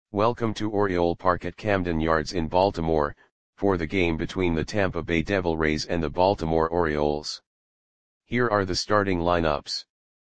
Welcome to Oriole Park at Camden Yards in Baltimore, for the game between the Tampa Bay Devil Rays and the Baltimore Orioles. Here are the starting lineups.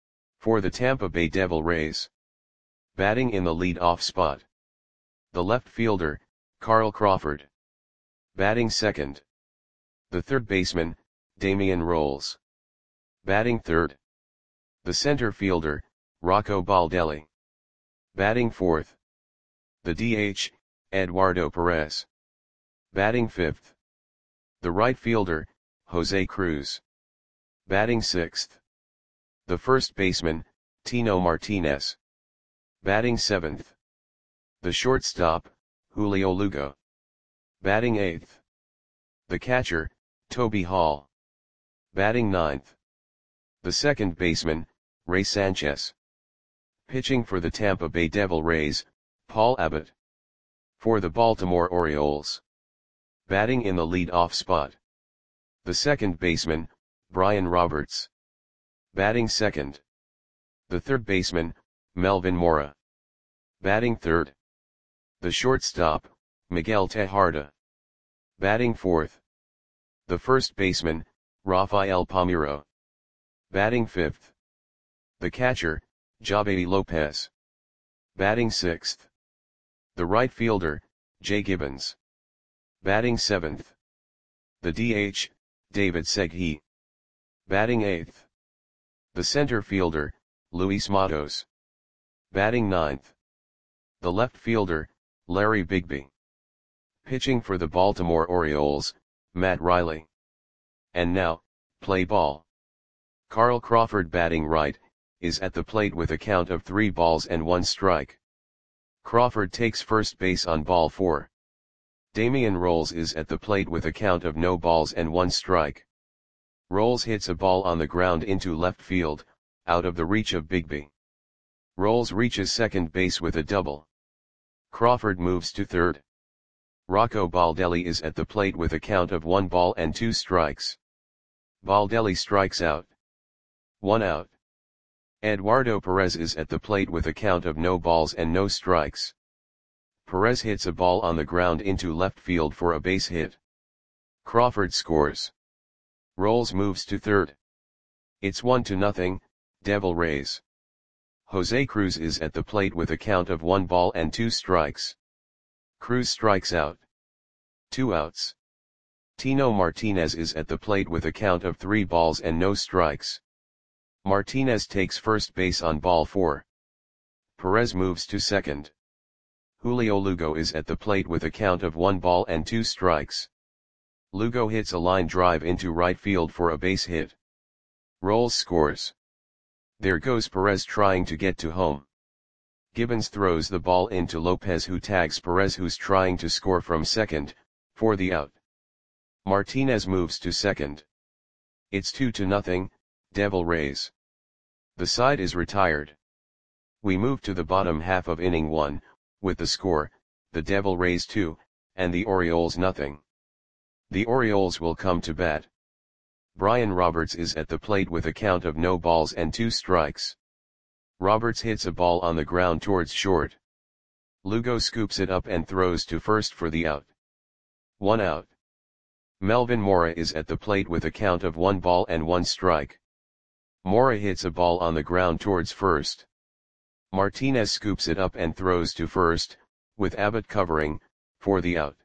For the Tampa Bay Devil Rays. Batting in the lead-off spot. The left fielder, Carl Crawford. Batting second. The third baseman, Damian Rolls. Batting third. The center fielder, Rocco Baldelli. Batting fourth. The DH, Eduardo Perez. Batting fifth. The right fielder, Jose Cruz. Batting sixth. The first baseman, Tino Martinez. Batting seventh. The shortstop, Julio Lugo. Batting eighth. The catcher, Toby Hall. Batting ninth. The second baseman, Ray Sanchez. Pitching for the Tampa Bay Devil Rays, Paul Abbott. For the Baltimore Orioles. Batting in the lead-off spot. The second baseman, Brian Roberts. Batting second. The third baseman, Melvin Mora. Batting third. The shortstop, Miguel Tejada. Batting fourth. The first baseman, Rafael Palmeiro. Batting fifth. The catcher, Javy Lopez. Batting sixth. The right fielder, Jay Gibbons. Batting seventh. The DH, David Segui. Batting eighth. The center fielder, Luis Matos. Batting ninth. The left fielder, Larry Bigby. Pitching for the Baltimore Orioles, Matt Riley. And now, play ball. Carl Crawford batting right, is at the plate with a count of 3 balls and 1 strike. Crawford takes first base on ball 4. Damian Rolls is at the plate with a count of no balls and 1 strike. Rolls hits a ball on the ground into left field, out of the reach of Bigby. Rolls reaches second base with a double. Crawford moves to third. Rocco Baldelli is at the plate with a count of 1 ball and 2 strikes. Baldelli strikes out. 1 out. Eduardo Perez is at the plate with a count of no balls and no strikes. Perez hits a ball on the ground into left field for a base hit. Crawford scores. Rolls moves to third. It's 1-0, Devil Rays. Jose Cruz is at the plate with a count of 1 ball and 2 strikes. Cruz strikes out. 2 outs. Tino Martinez is at the plate with a count of 3 balls and no strikes. Martinez takes first base on ball 4. Perez moves to second. Julio Lugo is at the plate with a count of 1 ball and 2 strikes. Lugo hits a line drive into right field for a base hit. Rolls scores. There goes Perez trying to get to home. Gibbons throws the ball into Lopez, who tags Perez, who's trying to score from second, for the out. Martinez moves to second. It's 2-0, Devil Rays. The side is retired. We move to the bottom half of inning 1, with the score, the Devil Rays 2, and the Orioles nothing. The Orioles will come to bat. Brian Roberts is at the plate with a count of no balls and 2 strikes. Roberts hits a ball on the ground towards short. Lugo scoops it up and throws to first for the out. 1 out. Melvin Mora is at the plate with a count of 1 ball and 1 strike. Mora hits a ball on the ground towards first. Martinez scoops it up and throws to first, with Abbott covering, for the out.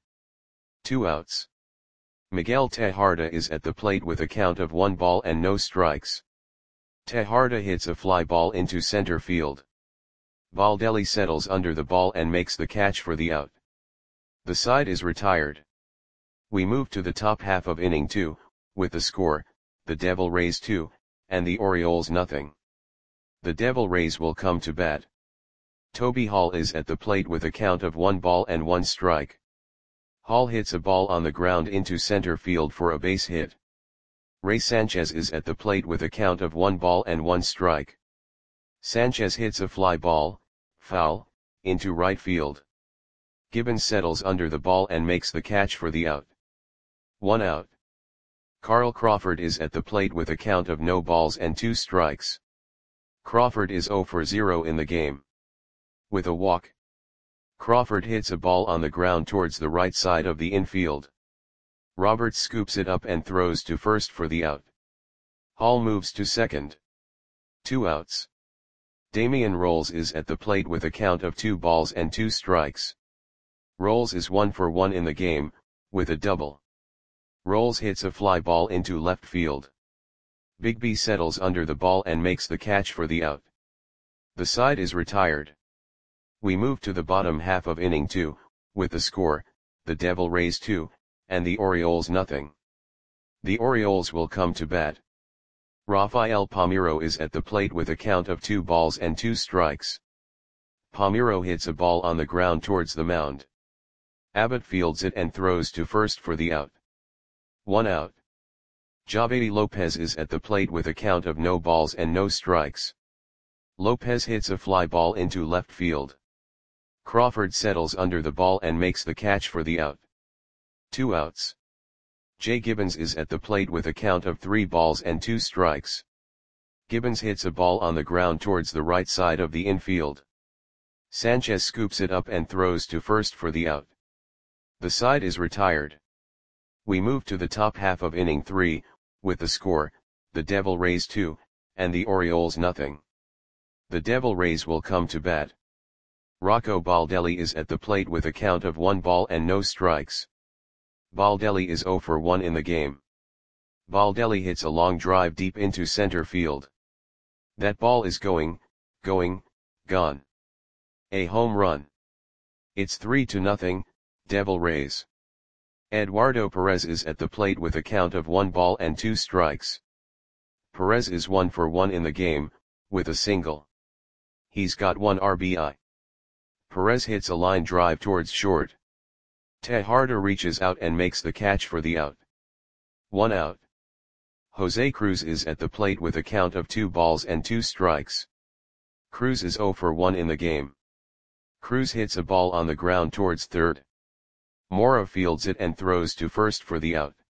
2 outs. Miguel Tejada is at the plate with a count of 1 ball and no strikes. Tejada hits a fly ball into center field. Baldelli settles under the ball and makes the catch for the out. The side is retired. We move to the top half of inning 2, with the score, the Devil Rays 2, and the Orioles nothing. The Devil Rays will come to bat. Toby Hall is at the plate with a count of 1 ball and 1 strike. Hall hits a ball on the ground into center field for a base hit. Ray Sanchez is at the plate with a count of 1 ball and 1 strike. Sanchez hits a fly ball, foul, into right field. Gibbons settles under the ball and makes the catch for the out. 1 out. Carl Crawford is at the plate with a count of no balls and 2 strikes. Crawford is 0 for 0 in the game. With a walk. Crawford hits a ball on the ground towards the right side of the infield. Roberts scoops it up and throws to first for the out. Hall moves to second. 2 outs. Damian Rolls is at the plate with a count of 2 balls and 2 strikes. Rolls is 1 for 1 in the game, with a double. Rolls hits a fly ball into left field. Bigby settles under the ball and makes the catch for the out. The side is retired. We move to the bottom half of inning 2, with the score, the Devil Rays 2, and the Orioles nothing. The Orioles will come to bat. Rafael Palmeiro is at the plate with a count of 2 balls and 2 strikes. Palmeiro hits a ball on the ground towards the mound. Abbott fields it and throws to first for the out. 1 out. Javedi Lopez is at the plate with a count of no balls and no strikes. Lopez hits a fly ball into left field. Crawford settles under the ball and makes the catch for the out. 2 outs. Jay Gibbons is at the plate with a count of 3 balls and 2 strikes. Gibbons hits a ball on the ground towards the right side of the infield. Sanchez scoops it up and throws to first for the out. The side is retired. We move to the top half of inning 3, with the score, the Devil Rays 2, and the Orioles nothing. The Devil Rays will come to bat. Rocco Baldelli is at the plate with a count of 1 ball and no strikes. Baldelli is 0 for 1 in the game. Baldelli hits a long drive deep into center field. That ball is gone. A home run. It's 3-0, Devil Rays. Eduardo Perez is at the plate with a count of 1 ball and 2 strikes. Perez is 1 for 1 in the game, with a single. He's got 1 RBI. Perez hits a line drive towards short. Tejada reaches out and makes the catch for the out. 1 out. Jose Cruz is at the plate with a count of 2 balls and 2 strikes. Cruz is 0 for 1 in the game. Cruz hits a ball on the ground towards third. Mora fields it and throws to first for the out.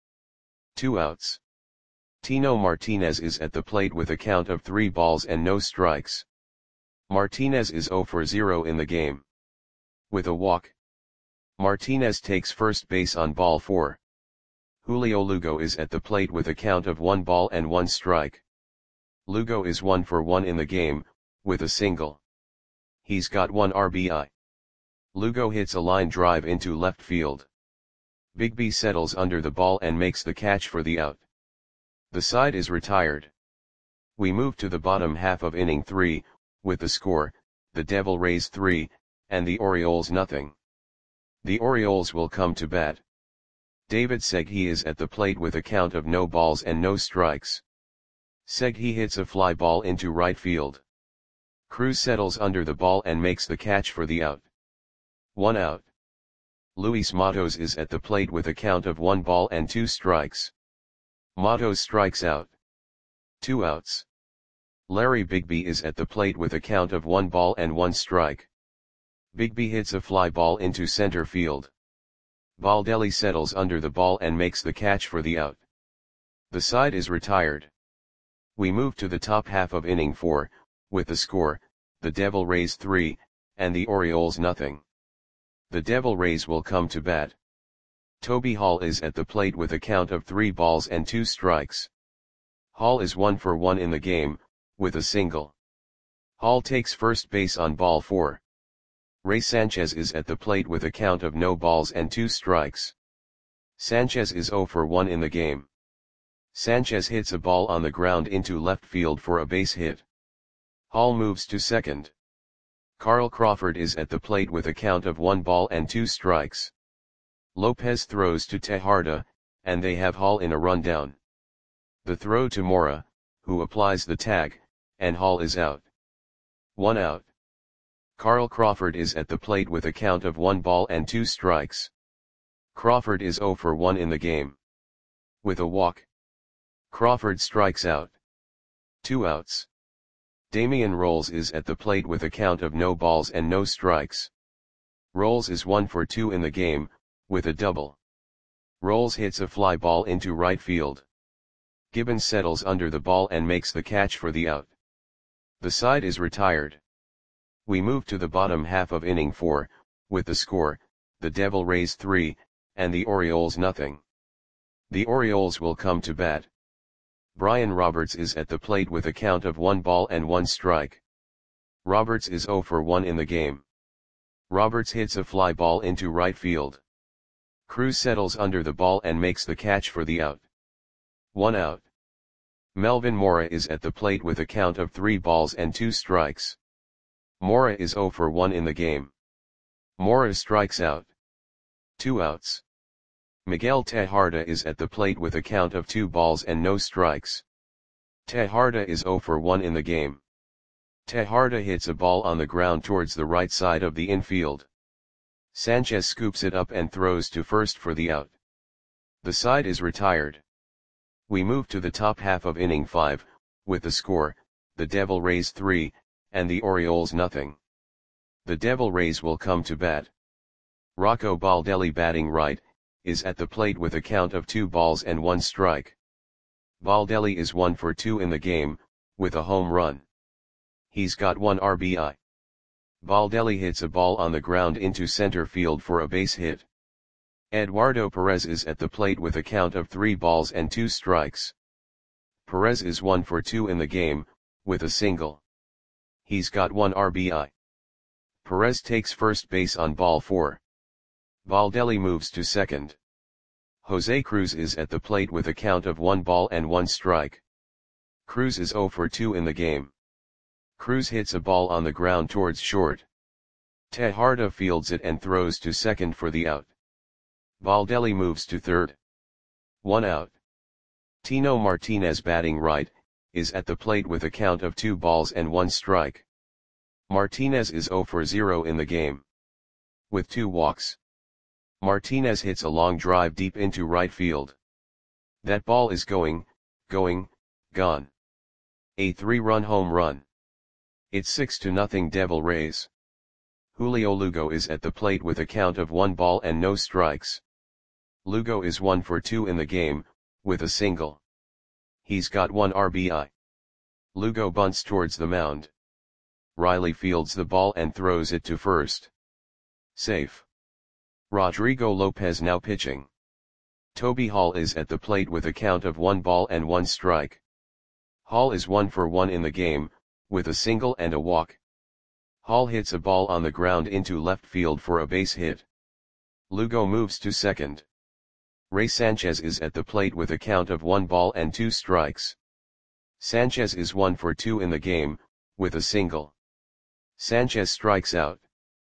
2 outs. Tino Martinez is at the plate with a count of 3 balls and no strikes. Martinez is 0 for 0 in the game. With a walk. Martinez takes first base on ball 4. Julio Lugo is at the plate with a count of 1 ball and 1 strike. Lugo is 1 for 1 in the game, with a single. He's got 1 RBI. Lugo hits a line drive into left field. Bigby settles under the ball and makes the catch for the out. The side is retired. We move to the bottom half of inning 3, with the score, the Devil Rays 3, and the Orioles nothing. The Orioles will come to bat. David Segui is at the plate with a count of no balls and no strikes. Segui hits a fly ball into right field. Cruz settles under the ball and makes the catch for the out. 1 out. Luis Matos is at the plate with a count of 1 ball and 2 strikes. Matos strikes out. 2 outs. Larry Bigby is at the plate with a count of 1 ball and 1 strike. Bigby hits a fly ball into center field. Baldelli settles under the ball and makes the catch for the out. The side is retired. We move to the top half of inning 4, with the score, the Devil Rays 3, and the Orioles nothing. The Devil Rays will come to bat. Toby Hall is at the plate with a count of 3 balls and 2 strikes. Hall is 1 for 1 in the game, with a single. Hall takes first base on ball 4. Ray Sanchez is at the plate with a count of no balls and 2 strikes. Sanchez is 0 for 1 in the game. Sanchez hits a ball on the ground into left field for a base hit. Hall moves to second. Carl Crawford is at the plate with a count of 1 ball and 2 strikes. Lopez throws to Tejada, and they have Hall in a rundown. The throw to Mora, who applies the tag, and Hall is out. 1 out. Carl Crawford is at the plate with a count of 1 ball and 2 strikes. Crawford is 0 for 1 in the game. With a walk. Crawford strikes out. 2 outs. Damian Rolls is at the plate with a count of no balls and no strikes. Rolls is 1 for 2 in the game, with a double. Rolls hits a fly ball into right field. Gibbons settles under the ball and makes the catch for the out. The side is retired. We move to the bottom half of inning 4, with the score, the Devil Rays 3, and the Orioles nothing. The Orioles will come to bat. Brian Roberts is at the plate with a count of 1 ball and 1 strike. Roberts is 0 for 1 in the game. Roberts hits a fly ball into right field. Cruz settles under the ball and makes the catch for the out. 1 out. Melvin Mora is at the plate with a count of 3 balls and 2 strikes. Mora is 0 for 1 in the game. Mora strikes out. 2 outs. Miguel Tejada is at the plate with a count of 2 balls and no strikes. Tejada is 0 for 1 in the game. Tejada hits a ball on the ground towards the right side of the infield. Sanchez scoops it up and throws to first for the out. The side is retired. We move to the top half of inning 5, with the score, the Devil Rays 3, and the Orioles nothing. The Devil Rays will come to bat. Rocco Baldelli, batting right, is at the plate with a count of 2 balls and 1 strike. Baldelli is 1 for 2 in the game, with a home run. He's got 1 RBI. Baldelli hits a ball on the ground into center field for a base hit. Eduardo Perez is at the plate with a count of 3 balls and 2 strikes. Perez is 1 for 2 in the game, with a single. He's got 1 RBI. Perez takes first base on ball 4. Baldelli moves to second. Jose Cruz is at the plate with a count of 1 ball and 1 strike. Cruz is 0 for 2 in the game. Cruz hits a ball on the ground towards short. Tejada fields it and throws to second for the out. Baldelli moves to third. 1 out. Tino Martinez, batting right, is at the plate with a count of 2 balls and 1 strike. Martinez is 0 for 0 in the game. With 2 walks. Martinez hits a long drive deep into right field. That ball is going, gone. A 3-run home run. It's 6-0 Devil Rays. Julio Lugo is at the plate with a count of 1 ball and no strikes. Lugo is 1 for 2 in the game, with a single. He's got 1 RBI. Lugo bunts towards the mound. Riley fields the ball and throws it to first. Safe. Rodrigo Lopez now pitching. Toby Hall is at the plate with a count of 1 ball and 1 strike. Hall is 1 for 1 in the game, with a single and a walk. Hall hits a ball on the ground into left field for a base hit. Lugo moves to second. Ray Sanchez is at the plate with a count of 1 ball and 2 strikes. Sanchez is 1 for 2 in the game, with a single. Sanchez strikes out.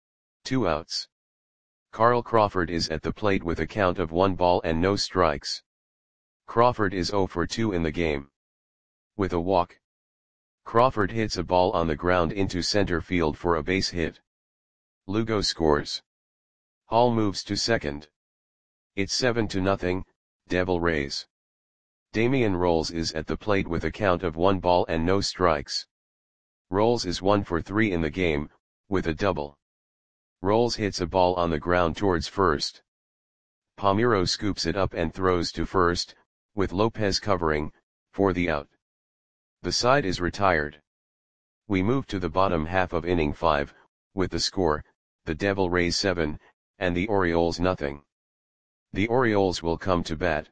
2 outs. Carl Crawford is at the plate with a count of 1 ball and no strikes. Crawford is 0 for 2 in the game. With a walk. Crawford hits a ball on the ground into center field for a base hit. Lugo scores. Hall moves to second. It's 7-0, Devil Rays. Damian Rolls is at the plate with a count of 1 ball and no strikes. Rolls is 1 for 3 in the game, with a double. Rolls hits a ball on the ground towards first. Palmeiro scoops it up and throws to first, with Lopez covering, for the out. The side is retired. We move to the bottom half of inning 5, with the score, the Devil Rays 7, and the Orioles nothing. The Orioles will come to bat.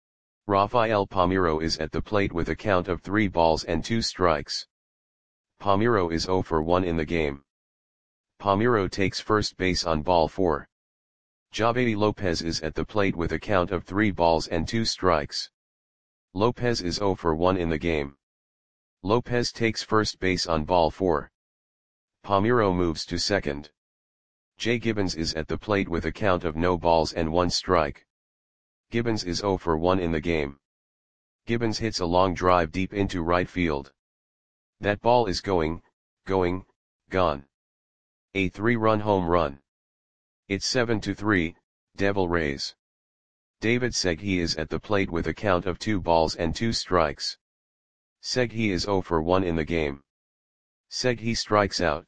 Rafael Palmeiro is at the plate with a count of 3 balls and 2 strikes. Palmeiro is 0 for 1 in the game. Palmeiro takes first base on ball 4. Javedi Lopez is at the plate with a count of 3 balls and 2 strikes. Lopez is 0 for 1 in the game. Lopez takes first base on ball 4. Palmeiro moves to second. Jay Gibbons is at the plate with a count of no balls and 1 strike. Gibbons is 0 for 1 in the game. Gibbons hits a long drive deep into right field. That ball is going, gone. A 3-run home run. It's 7-3, Devil Rays. David Segui is at the plate with a count of 2 balls and 2 strikes. Segui is 0 for 1 in the game. Segui strikes out.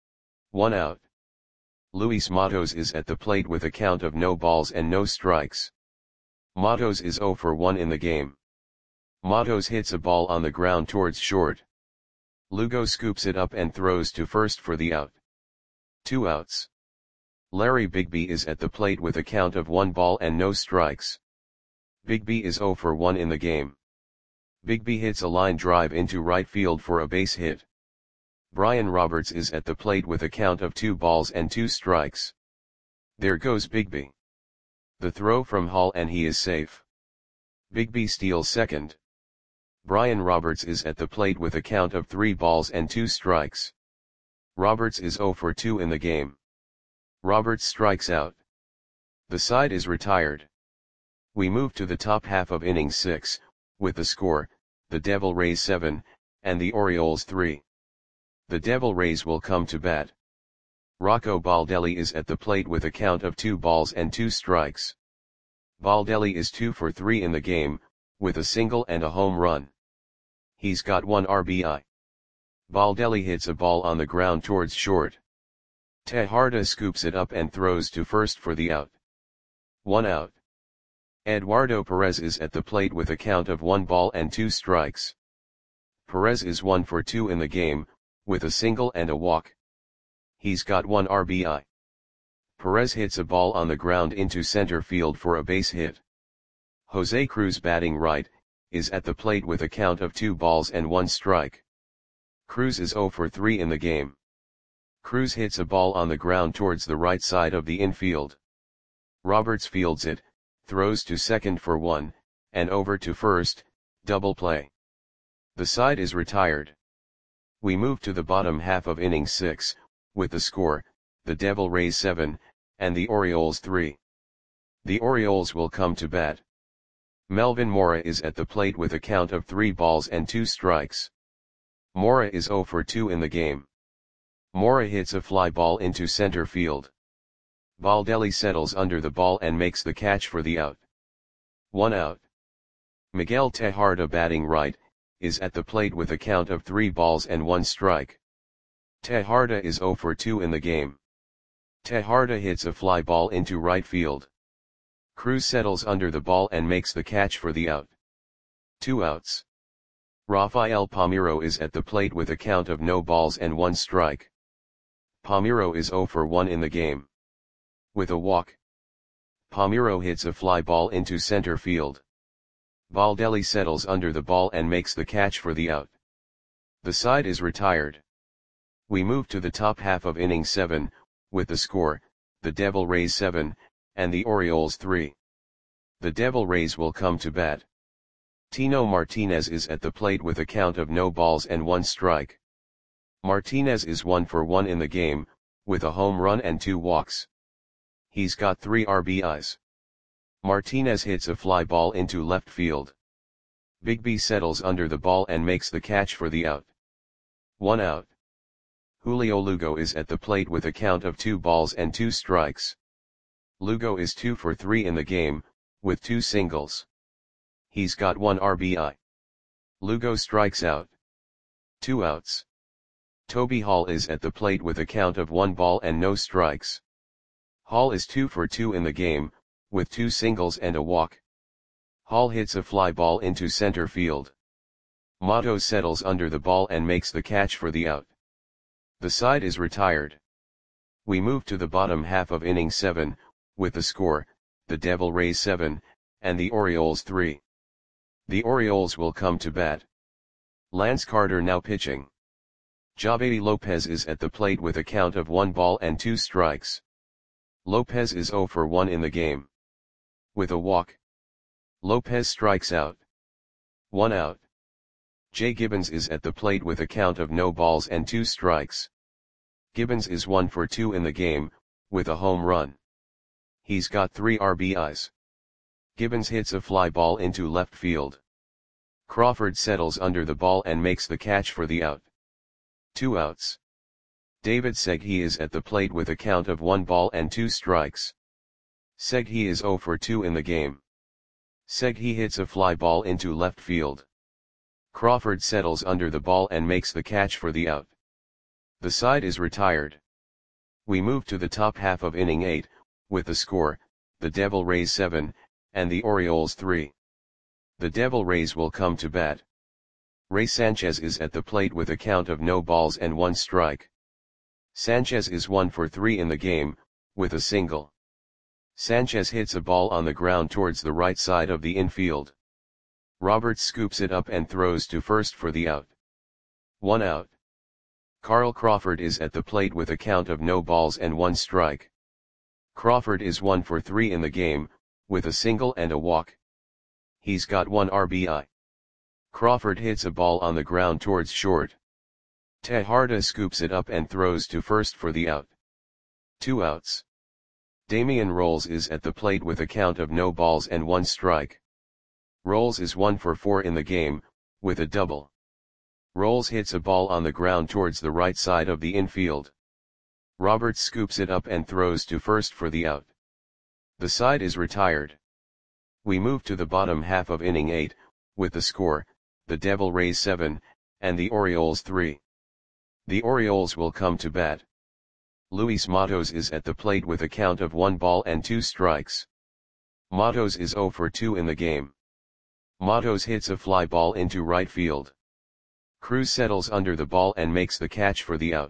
1 out. Luis Matos is at the plate with a count of no balls and no strikes. Matos is 0 for 1 in the game. Matos hits a ball on the ground towards short. Lugo scoops it up and throws to first for the out. 2 outs. Larry Bigby is at the plate with a count of 1 ball and no strikes. Bigby is 0 for 1 in the game. Bigby hits a line drive into right field for a base hit. Brian Roberts is at the plate with a count of 2 balls and 2 strikes. There goes Bigby. The throw from Hall and he is safe. Bigby steals second. Brian Roberts is at the plate with a count of 3 balls and 2 strikes. Roberts is 0 for 2 in the game. Roberts strikes out. The side is retired. We move to the top half of inning 6, with the score, the Devil Rays 7, and the Orioles 3. The Devil Rays will come to bat. Rocco Baldelli is at the plate with a count of 2 balls and 2 strikes. Baldelli is 2 for 3 in the game, with a single and a home run. He's got 1 RBI. Baldelli hits a ball on the ground towards short. Tejada scoops it up and throws to first for the out. 1 out. Eduardo Perez is at the plate with a count of 1 ball and 2 strikes. Perez is 1 for 2 in the game, with a single and a walk. He's got 1 RBI. Perez hits a ball on the ground into center field for a base hit. Jose Cruz, batting right, is at the plate with a count of 2 balls and 1 strike. Cruz is 0 for 3 in the game. Cruz hits a ball on the ground towards the right side of the infield. Roberts fields it, throws to second for 1, and over to first, double play. The side is retired. We move to the bottom half of inning 6, with the score, the Devil Rays 7, and the Orioles 3. The Orioles will come to bat. Melvin Mora is at the plate with a count of 3 balls and 2 strikes. Mora is 0 for 2 in the game. Mora hits a fly ball into center field. Baldelli settles under the ball and makes the catch for the out. 1 out. Miguel Tejada, batting right, is at the plate with a count of 3 balls and 1 strike. Tejada is 0 for 2 in the game. Tejada hits a fly ball into right field. Cruz settles under the ball and makes the catch for the out. 2 outs. Rafael Palmeiro is at the plate with a count of no balls and 1 strike. Palmeiro is 0 for 1 in the game. With a walk, Palmeiro hits a fly ball into center field. Baldelli settles under the ball and makes the catch for the out. The side is retired. We move to the top half of inning 7, with the score, the Devil Rays 7, and the Orioles 3. The Devil Rays will come to bat. Tino Martinez is at the plate with a count of no balls and 1 strike. Martinez is 1 for 1 in the game, with a home run and 2 walks. He's got 3 RBIs. Martinez hits a fly ball into left field. Bigby settles under the ball and makes the catch for the out. 1 out. Julio Lugo is at the plate with a count of 2 balls and 2 strikes. Lugo is 2 for 3 in the game, with 2 singles. He's got 1 RBI. Lugo strikes out. 2 outs. Toby Hall is at the plate with a count of 1 ball and no strikes. Hall is 2 for 2 in the game, with 2 singles and a walk. Hall hits a fly ball into center field. Matos settles under the ball and makes the catch for the out. The side is retired. We move to the bottom half of inning 7, with the score, the Devil Rays 7, and the Orioles 3. The Orioles will come to bat. Lance Carter now pitching. Javedi Lopez is at the plate with a count of 1 ball and 2 strikes. Lopez is 0 for 1 in the game. With a walk, Lopez strikes out. 1 out. Jay Gibbons is at the plate with a count of no balls and 2 strikes. Gibbons is 1 for 2 in the game, with a home run. He's got 3 RBIs. Gibbons hits a fly ball into left field. Crawford settles under the ball and makes the catch for the out. 2 outs. David Segui is at the plate with a count of 1 ball and 2 strikes. Segui is 0 for 2 in the game. Segui hits a fly ball into left field. Crawford settles under the ball and makes the catch for the out. The side is retired. We move to the top half of inning 8, with the score, the Devil Rays 7, and the Orioles 3. The Devil Rays will come to bat. Ray Sanchez is at the plate with a count of no balls and 1 strike. Sanchez is 1 for 3 in the game, with a single. Sanchez hits a ball on the ground towards the right side of the infield. Roberts scoops it up and throws to first for the out. 1 out. Carl Crawford is at the plate with a count of no balls and 1 strike. Crawford is 1 for 3 in the game, with a single and a walk. He's got 1 RBI. Crawford hits a ball on the ground towards short. Tejada scoops it up and throws to first for the out. 2 outs. Damian Rolls is at the plate with a count of no balls and 1 strike. Rolls is 1 for 4 in the game, with a double. Rolls hits a ball on the ground towards the right side of the infield. Roberts scoops it up and throws to first for the out. The side is retired. We move to the bottom half of inning 8, with the score, the Devil Rays 7, and the Orioles 3. The Orioles will come to bat. Luis Matos is at the plate with a count of 1 ball and 2 strikes. Matos is 0 for 2 in the game. Matos hits a fly ball into right field. Cruz settles under the ball and makes the catch for the out.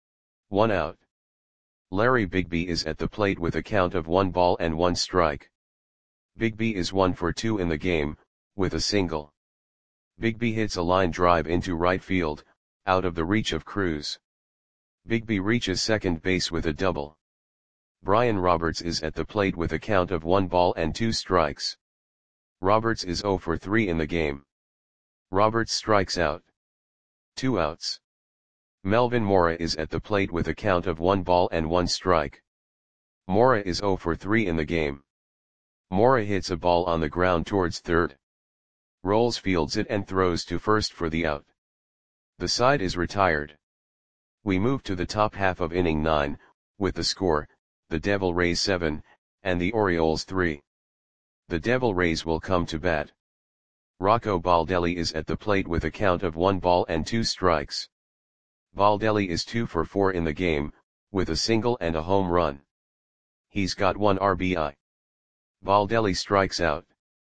1 out. Larry Bigby is at the plate with a count of 1 ball and 1 strike. Bigby is 1 for 2 in the game, with a single. Bigby hits a line drive into right field, out of the reach of Cruz. Bigby reaches second base with a double. Brian Roberts is at the plate with a count of 1 ball and 2 strikes. Roberts is 0 for 3 in the game. Roberts strikes out. 2 outs. Melvin Mora is at the plate with a count of 1 ball and 1 strike. Mora is 0 for 3 in the game. Mora hits a ball on the ground towards third. Rolls fields it and throws to first for the out. The side is retired. We move to the top half of inning 9, with the score, the Devil Rays 7, and the Orioles 3. The Devil Rays will come to bat. Rocco Baldelli is at the plate with a count of 1 ball and 2 strikes. Baldelli is 2 for 4 in the game, with a single and a home run. He's got 1 RBI. Baldelli strikes out.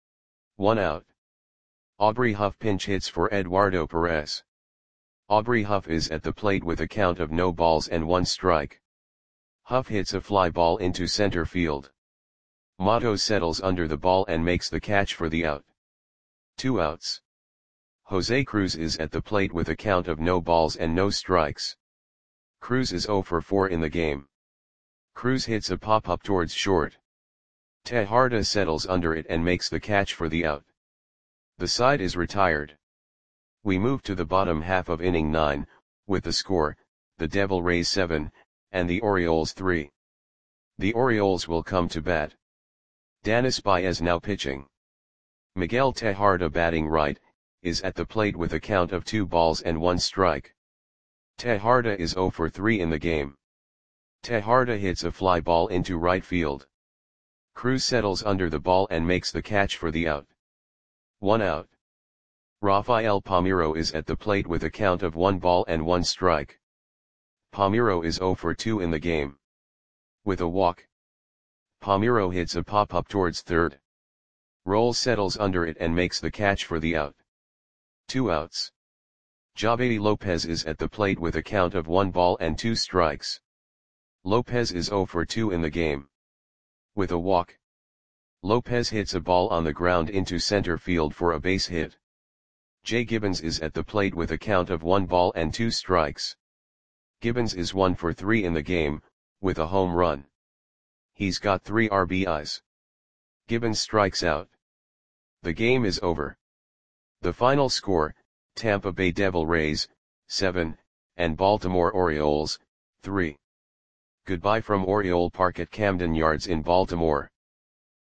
1 out. Aubrey Huff pinch hits for Eduardo Perez. Aubrey Huff is at the plate with a count of no balls and 1 strike. Huff hits a fly ball into center field. Matos settles under the ball and makes the catch for the out. 2 outs. Jose Cruz is at the plate with a count of no balls and no strikes. Cruz is 0 for 4 in the game. Cruz hits a pop-up towards short. Tejada settles under it and makes the catch for the out. The side is retired. We move to the bottom half of inning 9, with the score, the Devil Rays 7, and the Orioles 3. The Orioles will come to bat. Danis Baez now pitching. Miguel Tejada batting right, is at the plate with a count of 2 balls and 1 strike. Tejada is 0 for 3 in the game. Tejada hits a fly ball into right field. Cruz settles under the ball and makes the catch for the out. 1 out. Rafael Palmeiro is at the plate with a count of 1 ball and 1 strike. Palmeiro is 0 for 2 in the game. With a walk. Palmeiro hits a pop-up towards third. Rolls settles under it and makes the catch for the out. 2 outs. Javedi Lopez is at the plate with a count of 1 ball and 2 strikes. Lopez is 0 for 2 in the game. With a walk. Lopez hits a ball on the ground into center field for a base hit. Jay Gibbons is at the plate with a count of 1 ball and 2 strikes. Gibbons is 1 for 3 in the game, with a home run. He's got 3 RBIs. Gibbons strikes out. The game is over. The final score, Tampa Bay Devil Rays, 7, and Baltimore Orioles, 3. Goodbye from Oriole Park at Camden Yards in Baltimore.